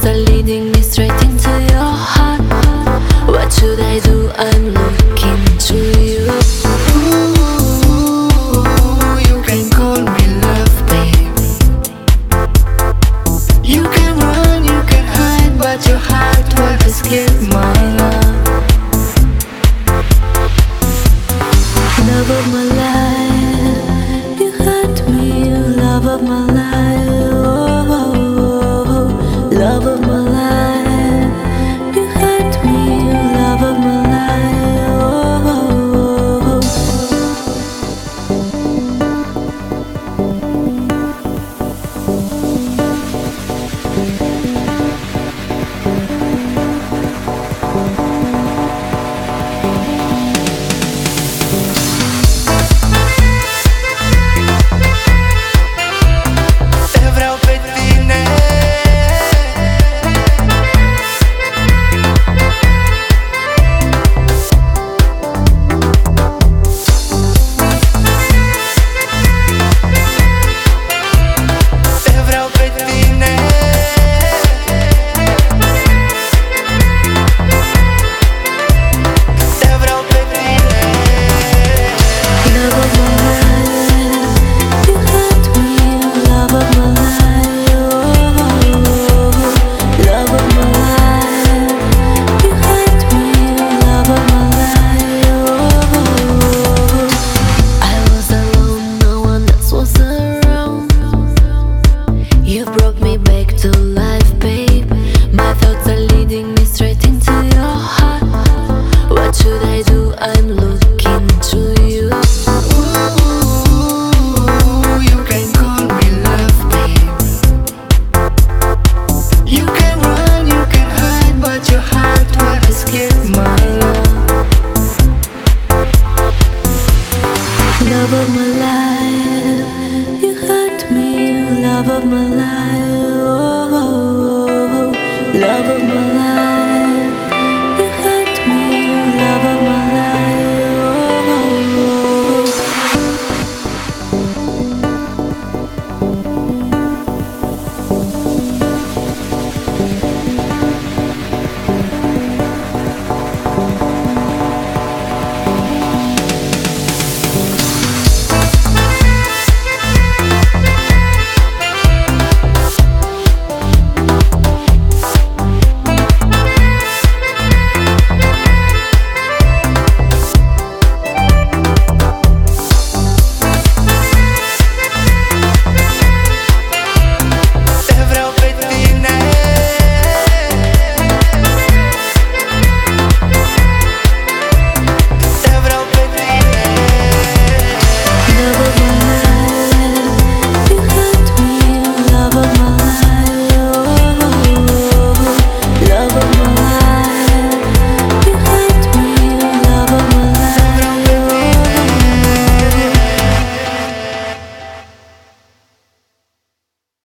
thoughts are leading me straight into your heart. What should I do? I'm looking to you. Ooh, you can call me love, babe. You can run, you can hide, but your heart will escape my love. Love of my life, you hurt me, love of my life. Oh, love of my life, you hurt me, love of my life. Love of my life, you hurt me, love of my life. Oh, love of my life.